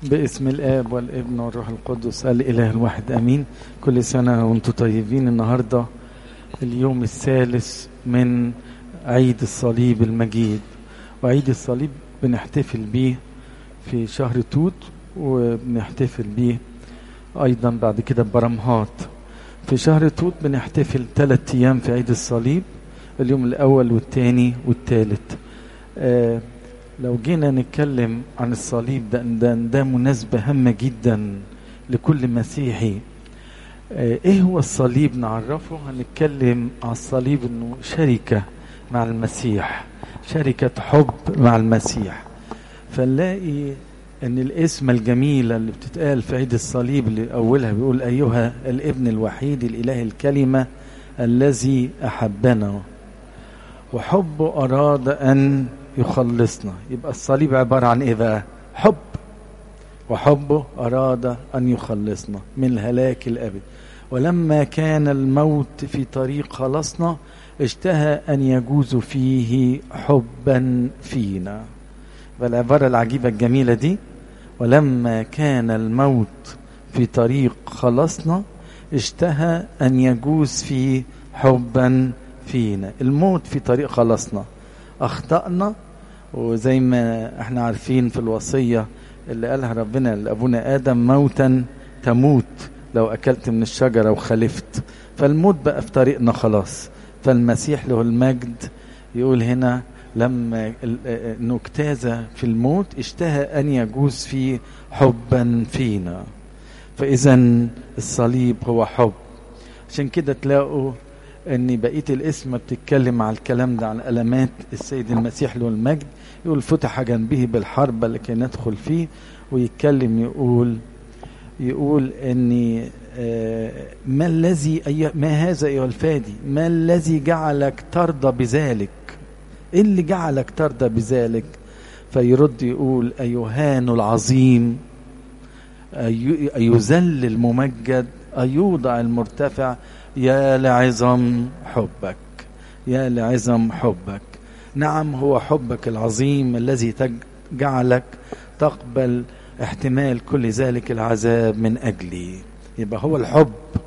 باسم الآب والابن والروح القدس الإله الواحد أمين. كل سنة وانتم طيبين. النهاردة اليوم الثالث من عيد الصليب المجيد، وعيد الصليب بنحتفل به في شهر توت، وبنحتفل به أيضا بعد كده برمهات. في شهر توت بنحتفل 3 أيام في عيد الصليب، اليوم الأول والثاني والثالث. لو جينا نتكلم عن الصليب ده مناسبة هامة جدا لكل مسيحي. ايه هو الصليب؟ نعرفه. هنتكلم عن الصليب انه شركة مع المسيح، شركة حب مع المسيح. فنلاقي ان الاسم الجميلة اللي بتتقال في عيد الصليب اللي اولها بيقول ايها الابن الوحيد الاله الكلمة الذي احبنا وحبه اراد ان يخلصنا. يبقى الصليب عبارة عن ايه بقى؟ حب، وحبه اراد ان يخلصنا من الهلاك الابد. ولما كان الموت في طريق خلاصنا اشتهى ان يجوز فيه حبا فينا. فالعبارة العجيبة الجميلة دي، ولما كان الموت في طريق خلاصنا اشتهى ان يجوز فيه حبا فينا. الموت في طريق خلاصنا، اخطأنا، وزي ما احنا عارفين في الوصية اللي قالها ربنا لأبونا آدم: موتا تموت لو أكلت من الشجرة وخلفت. فالموت بقى في طريقنا خلاص. فالمسيح له المجد يقول هنا لما نجتاز في الموت اشتهى أن يجوز فيه حبا فينا. فإذا الصليب هو حب. عشان كده تلاقوا ان بقيه الاسم بتتكلم على الكلام ده، عن علامات السيد المسيح له المجد. يقول فتح جنبه بالحرب لكي ندخل فيه، ويتكلم يقول ان ما هذا ايها الفادي، ما الذي جعلك ترضى بذلك؟ ايه اللي جعلك ترضى بذلك؟ فيرد يقول ايهان العظيم، ايذل الممجد، ايوضع المرتفع، يا لعظم حبك، يا لعظم حبك. نعم، هو حبك العظيم الذي جعلك تقبل احتمال كل ذلك العذاب من أجلي. يبقى هو الحب.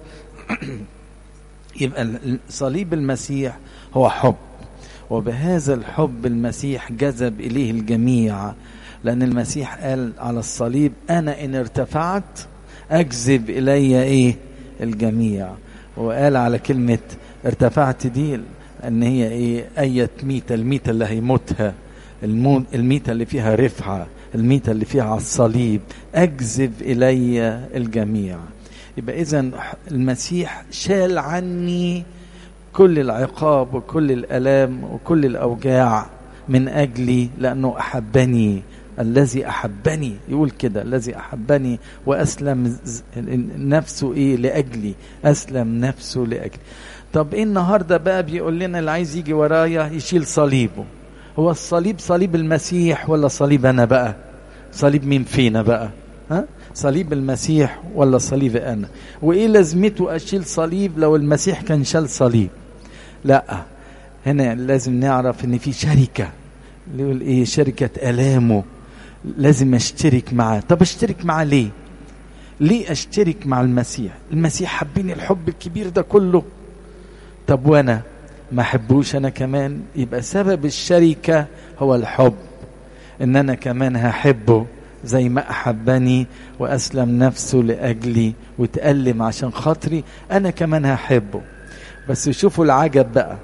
يبقى صليب المسيح هو حب، وبهذا الحب المسيح جذب إليه الجميع. لأن المسيح قال على الصليب: أنا إن ارتفعت أجذب إلي إيه؟ الجميع. وقال على كلمة ارتفعت دي ان هي ايه؟ اية ميتة، الميتة اللي هيموتها، الميتة اللي فيها رفعة، الميتة اللي فيها على الصليب، اجذب الي الجميع. يبقى اذن المسيح شال عني كل العقاب وكل الالام وكل الاوجاع من اجلي، لانه احبني. الذي أحبني، يقول كده: الذي أحبني وأسلم نفسه إيه؟ لأجلي، أسلم نفسه لأجلي. طب إيه النهاردة بقى بيقول لنا اللي عايز يجي ورايا يشيل صليبه؟ هو الصليب صليب المسيح ولا صليب أنا بقى؟ صليب مين فينا بقى؟ ها؟ صليب المسيح ولا صليب أنا؟ وإيه لازمته أشيل صليب لو المسيح كان شال صليب؟ لا، هنا لازم نعرف إن في شركة. اللي يقول إيه؟ شركة ألامه. لازم اشترك معاه. طب اشترك معاه ليه؟ ليه اشترك مع المسيح؟ المسيح حبني الحب الكبير ده كله، طب وانا ما احبوش انا كمان؟ يبقى سبب الشركة هو الحب، ان انا كمان هحبه زي ما احبني واسلم نفسه لاجلي وتألم عشان خاطري، انا كمان هحبه. بس شوفوا العجب بقى،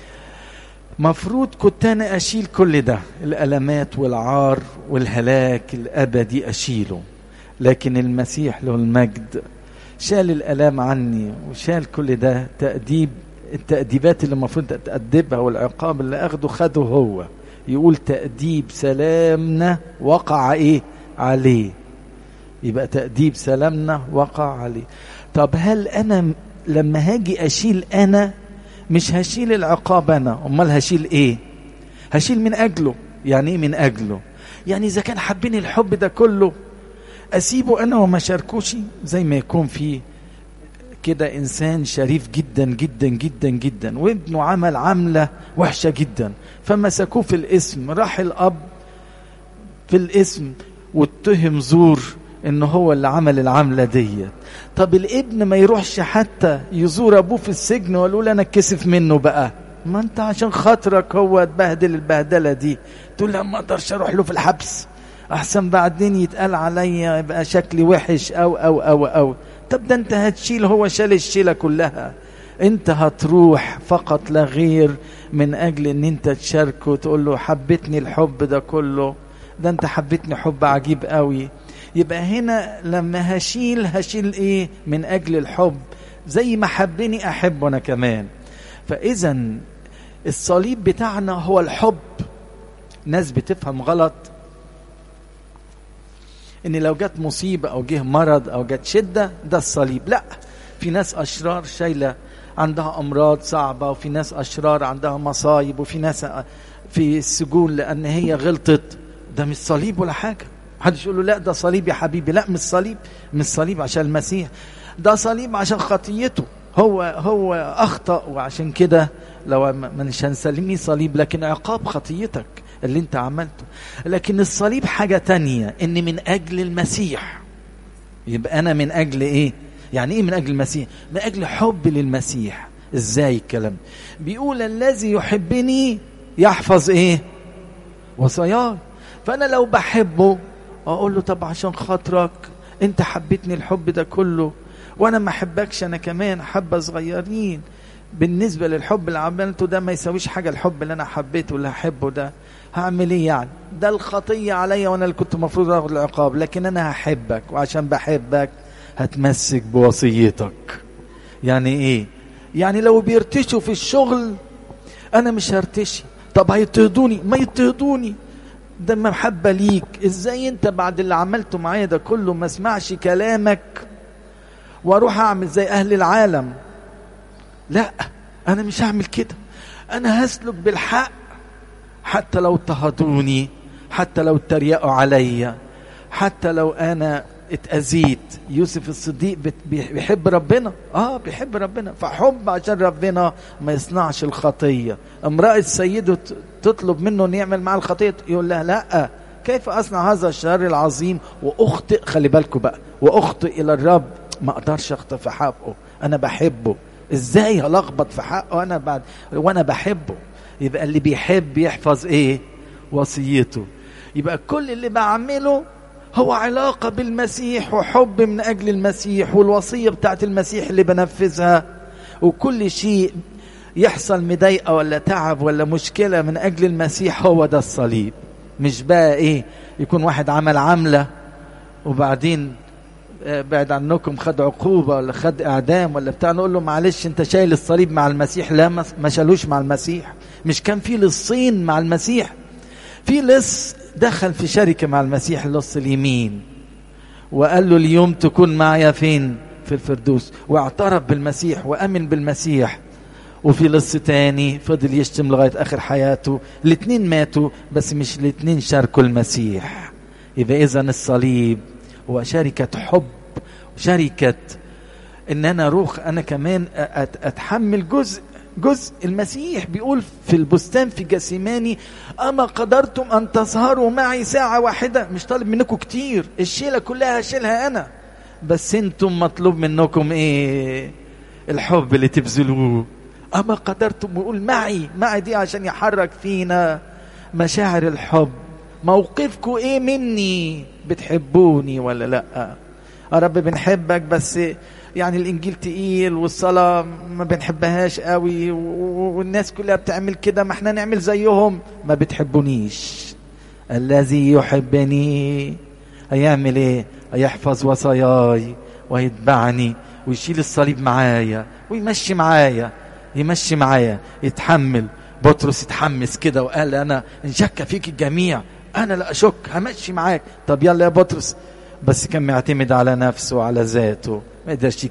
مفروض كنت أنا أشيل كل ده، الألمات والعار والهلاك الأبدي أشيله، لكن المسيح له المجد شال الألام عني وشال كل ده. التأديبات اللي المفروض تأدبها والعقاب اللي أخده خده هو. يقول تأديب سلامنا وقع إيه؟ عليه. يبقى تأديب سلامنا وقع عليه. طب هل أنا لما هاجي أشيل أنا مش هشيل العقاب أنا، أمال هشيل إيه؟ هشيل من أجله. يعني إيه من أجله؟ يعني إذا كان حبني الحب ده كله أسيبه أنا وما شاركوش؟ زي ما يكون في كده إنسان شريف جدا جدا جدا جدا وابنه عمل عملة وحشة جدا، فمسكوه في الاسم. راح الأب في الاسم واتهم زور إن هو اللي عمل العملة دي. طب الابن ما يروحش حتى يزور أبوه في السجن ويقول أنا اتكسف منه بقى؟ ما أنت عشان خاطرك هو اتبهدل البهدلة دي، تقول لا ما أقدرش أروح له في الحبس أحسن بعدين يتقال عليا يبقى شكلي وحش أو. طب ده أنت هتشيل، هو شال الشيلة كلها، أنت هتروح فقط لا غير من أجل أن أنت تشاركه وتقول له حبتني الحب ده كله، ده أنت حبتني حب عجيب قوي. يبقى هنا لما هشيل إيه؟ من أجل الحب، زي ما حبني أحبه أنا كمان. فإذا الصليب بتاعنا هو الحب. ناس بتفهم غلط ان لو جت مصيبة او جه مرض او جت شدة ده الصليب. لا، في ناس اشرار شايلة عندها امراض صعبة، وفي ناس اشرار عندها مصايب، وفي ناس في السجون لان هي غلطت. ده مش صليب ولا حاجة. محدش يقول له لا ده صليب يا حبيبي، لا مش صليب، مش صليب عشان المسيح، ده صليب عشان خطيته، هو اخطأ وعشان كده لو مش هنسلميه صليب، لكن عقاب خطيتك اللي انت عملته. لكن الصليب حاجة تانية، ان من اجل المسيح. يبقى انا من اجل ايه؟ يعني ايه من اجل المسيح؟ من اجل حب للمسيح. ازاي الكلام؟ بيقول الذي يحبني يحفظ ايه؟ وصاياي. فانا لو بحبه اقول له طب عشان خاطرك انت حبيتني الحب ده كله، وانا ما احبكش انا كمان حبة صغيرين بالنسبة للحب اللي عملته ده، ما يساويش حاجة الحب اللي انا حبيته اللي هحبه ده. هعمل ايه يعني؟ ده الخطية عليا وانا اللي كنت مفروض اخد العقاب، لكن انا هحبك، وعشان بحبك هتمسك بوصيتك. يعني ايه؟ يعني لو بيرتشوا في الشغل انا مش هرتشي. طب هيضطهدوني؟ ما يضطهدوني، ده محبة ليك. ازاي انت بعد اللي عملته معايا ده كله ما اسمعش كلامك واروح اعمل زي اهل العالم؟ لا، انا مش هعمل كده، انا هسلك بالحق حتى لو اضطهدوني، حتى لو اتريقوا عليا، حتى لو انا اتأذيت. يوسف الصديق بيحب ربنا، بيحب ربنا، فحب عشان ربنا ما يصنعش الخطية. امرأة سيده تطلب منه ان يعمل معها الخطية، يقول لها لا، كيف اصنع هذا الشر العظيم واخطئ؟ خلي بالكم بقى، واخطئ الى الرب. ما اقدرش اخطئ في حقه، انا بحبه، ازاي هلخبط في حقه انا وانا بحبه؟ يبقى اللي بيحب يحفظ ايه؟ وصيته. يبقى كل اللي بعمله هو علاقة بالمسيح وحب من أجل المسيح، والوصية بتاعت المسيح اللي بنفذها. وكل شيء يحصل مضايقة ولا تعب ولا مشكلة من أجل المسيح، هو ده الصليب. مش بقى إيه يكون واحد عمل عملة وبعدين بعد عنكم خد عقوبة ولا خد إعدام ولا بتاع، نقول له معلش أنت شايل الصليب مع المسيح. لا، ما شالوش مع المسيح. مش كان في لصين مع المسيح؟ في لص دخل في شركة مع المسيح، اللص اليمين، وقال له اليوم تكون معايا فين؟ في الفردوس، واعترف بالمسيح وأمن بالمسيح. وفي لص تاني فضل يشتم لغاية آخر حياته. الاتنين ماتوا، بس مش الاتنين شاركوا المسيح. يبقى إذن الصليب هو شركة حب، شركة إن أنا أروح أنا كمان أتحمل جزء. المسيح بيقول في البستان في جسيماني أما قدرتم أن تسهروا معي ساعة واحدة؟ مش طالب منكم كتير، الشيلة كلها هشيلها أنا، بس أنتم مطلوب منكم إيه؟ الحب اللي تبذلوه. أما قدرتم، ويقول معي دي عشان يحرك فينا مشاعر الحب. موقفكم إيه مني؟ بتحبوني ولا لأ؟ يا رب بنحبك، بس يعني الإنجيل تقيل والصلاة ما بنحبهاش قوي، والناس كلها بتعمل كده، ما احنا نعمل زيهم. ما بتحبونيش. الذي يحبني هيعمل ايه؟ هيحفظ وصاياي ويتبعني ويشيل الصليب معايا ويمشي معايا يتحمل. بطرس يتحمس كده وقال انا ان شك فيك الجميع انا لا اشك، همشي معاك. طب يلا يا بطرس. بس كان معتمد على نفسه وعلى ذاته، ما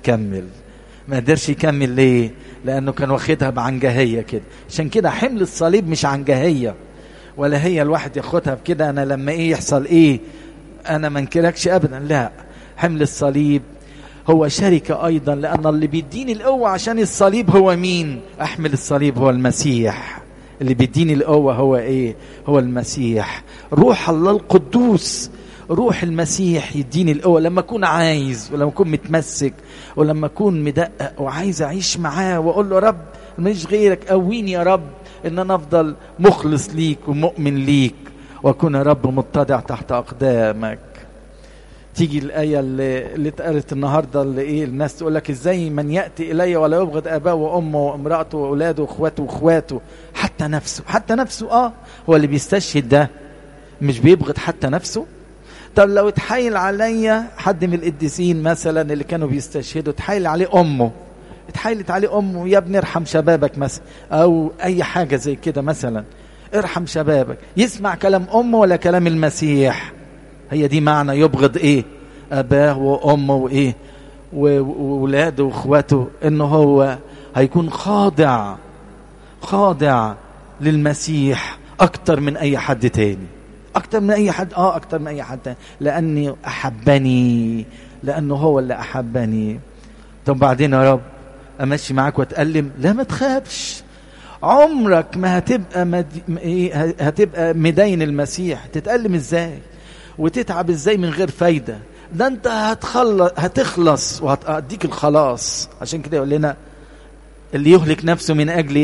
قدرش يكمل. ليه؟ لأنه كان واخدها بعنجهية كده. عشان كده حمل الصليب مش عنجهية، ولا هي الواحد ياخدها بكده أنا لما إيه يحصل إيه أنا ما انكركش أبدا. لا، حمل الصليب هو شركة أيضا، لأن اللي بيديني القوة عشان الصليب هو مين؟ أحمل الصليب هو المسيح. اللي بيديني القوة هو إيه؟ هو المسيح. روح الله القدوس روح المسيح يديني القوة لما أكون عايز، ولما أكون متمسك، ولما أكون مدقق وعايز أعيش معاه وأقول له رب مش غيرك، قويني يا رب إن أنا أفضل مخلص ليك ومؤمن ليك، وأكون يا رب متضع تحت أقدامك. تيجي الآية اللي اتقالت النهاردة اللي إيه الناس تقول لك إزاي من يأتي إلي ولا يبغض أباه وأمه وامرأته وأولاده وأخواته حتى نفسه هو اللي بيستشهد ده مش بيبغض حتى نفسه. طب لو اتحايل عليا حد من القديسين مثلا اللي كانوا بيستشهدوا، اتحايلت عليه أمه يا ابني ارحم شبابك مثلا، أو أي حاجة زي كده مثلا، ارحم شبابك، يسمع كلام أمه ولا كلام المسيح؟ هي دي معنى يبغض ايه؟ اباه وامه وايه وولاده واخواته، انه هو هيكون خاضع للمسيح اكتر من اي حد تاني، اكتر من اي حد تاني، لاني احبني، لانه هو اللي احبني. طب بعدين يا رب امشي معاك واتألم؟ لا ما تخافش، عمرك ما هتبقى مدين المسيح. تتألم ازاي وتتعب ازاي من غير فايدة؟ ده انت هتخلص وهتديك الخلاص. عشان كده يقول لنا اللي يهلك نفسه من اجل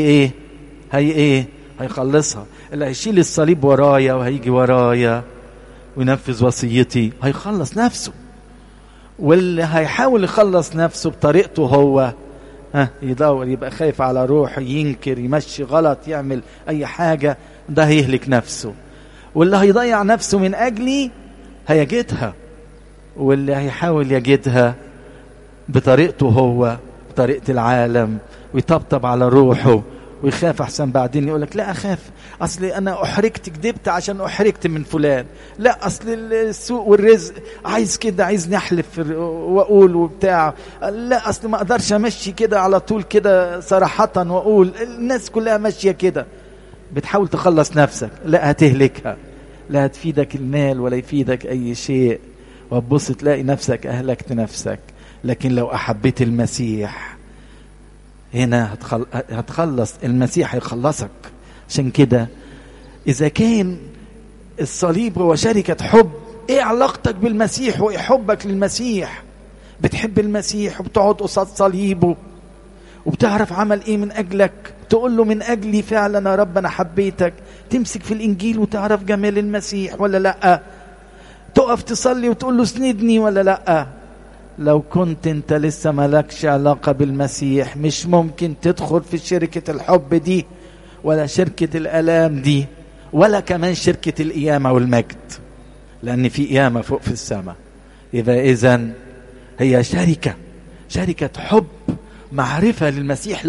هيخلصها. اللي هيشيل الصليب ورايا وهيجي ورايا وينفذ وصيتي هيخلص نفسه، واللي هيحاول يخلص نفسه بطريقته هو يدور يبقى خايف على روحه، ينكر، يمشي غلط، يعمل اي حاجة، ده هيهلك نفسه. واللي هيضيع نفسه من اجلي هيجدها، واللي هيحاول يجدها بطريقته هو، بطريقة العالم، ويطبطب على روحه ويخاف احسن بعدين يقولك لا اخاف اصلي انا احرجت، كدبت عشان احرجت من فلان، لا اصل السوق والرزق عايز كده، عايز نحلف واقول وبتاع، لا اصل ما اقدرش امشي كده على طول كده صراحة واقول الناس كلها ماشية كده. بتحاول تخلص نفسك، لا هتهلكها، لا هتفيدك المال ولا يفيدك اي شيء، وتبص تلاقي نفسك اهلكت نفسك. لكن لو احبيت المسيح هنا هتخلص، المسيح هيخلصك. عشان كده اذا كان الصليب هو شركة حب، ايه علاقتك بالمسيح وايه حبك للمسيح؟ بتحب المسيح وبتقعد قصاد صليبه وبتعرف عمل ايه من اجلك، تقول له من اجلي فعلا يا رب انا حبيتك، تمسك في الانجيل وتعرف جمال المسيح ولا لا، تقف تصلي وتقول له اسندني ولا لا. لو كنت انت لسه مالكش علاقة بالمسيح مش ممكن تدخل في شركة الحب دي، ولا شركة الالام دي، ولا كمان شركة القيامة والمجد، لان في قيامة فوق في السماء. يبقى اذن هي شركة حب، معرفة للمسيح،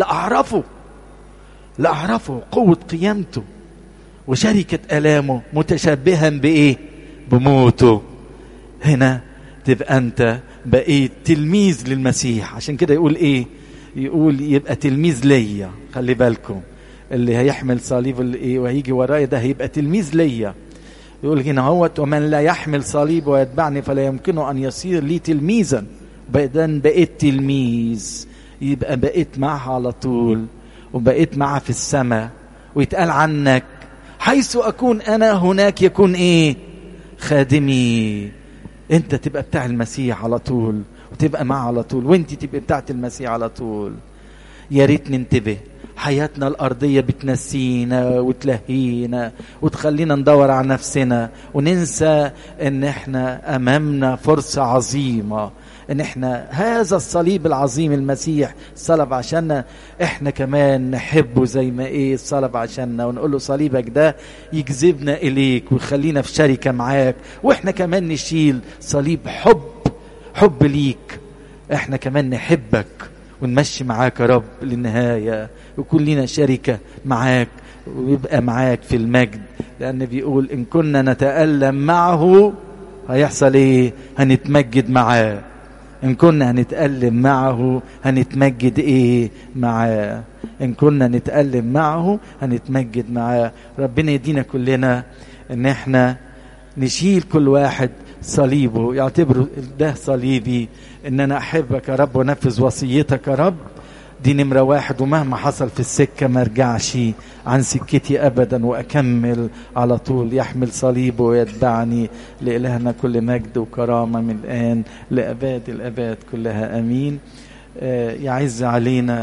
لأعرفه قوة قيامته، وشركة ألامه متشبها بإيه؟ بموته. هنا تبقى أنت بقيت تلميذ للمسيح. عشان كده يقول إيه؟ يقول يبقى تلميذ ليا. خلي بالكم اللي هيحمل صليب وهيجي ورايا ده هيبقى تلميذ ليا. يقول هنا هوت ومن لا يحمل صليب ويتبعني فلا يمكنه أن يصير لي تلميذا. بقيت تلميذ، يبقى بقيت معها على طول، وبقيت معها في السماء، ويتقال عنك حيث أكون أنا هناك يكون إيه؟ خادمي. أنت تبقى بتاع المسيح على طول، وتبقى معه على طول، وأنت تبقى بتاعت المسيح على طول. يا ريت ننتبه، حياتنا الأرضية بتنسينا وتلهينا وتخلينا ندور على نفسنا، وننسى ان احنا امامنا فرصة عظيمة، ان احنا هذا الصليب العظيم المسيح صلب عشاننا، احنا كمان نحبه زي ما صلب عشاننا، ونقول له صليبك ده يجذبنا اليك ويخلينا في شركة معاك، واحنا كمان نشيل صليب حب ليك، احنا كمان نحبك ونمشي معاك يا رب للنهاية، ويكون لنا شركة معاك ويبقى معاك في المجد. لأن بيقول إن كنا نتألم معه هيحصل إيه؟ هنتمجد معاه. إن كنا هنتألم معه هنتمجد إيه؟ معاه. إن كنا نتألم معه هنتمجد معاه. ربنا يدينا كلنا إن إحنا نشيل كل واحد صليبه، يعتبر ده صليبي، إن أنا أحبك يا رب ونفذ وصيتك يا رب. دي نمرة واحد، ومهما حصل في السكة ما ارجعش عن سكتي أبدا وأكمل على طول، يحمل صليبه ويتبعني. لإلهنا كل مجد وكرامة من الآن لأباد الأباد كلها، أمين. يعز علينا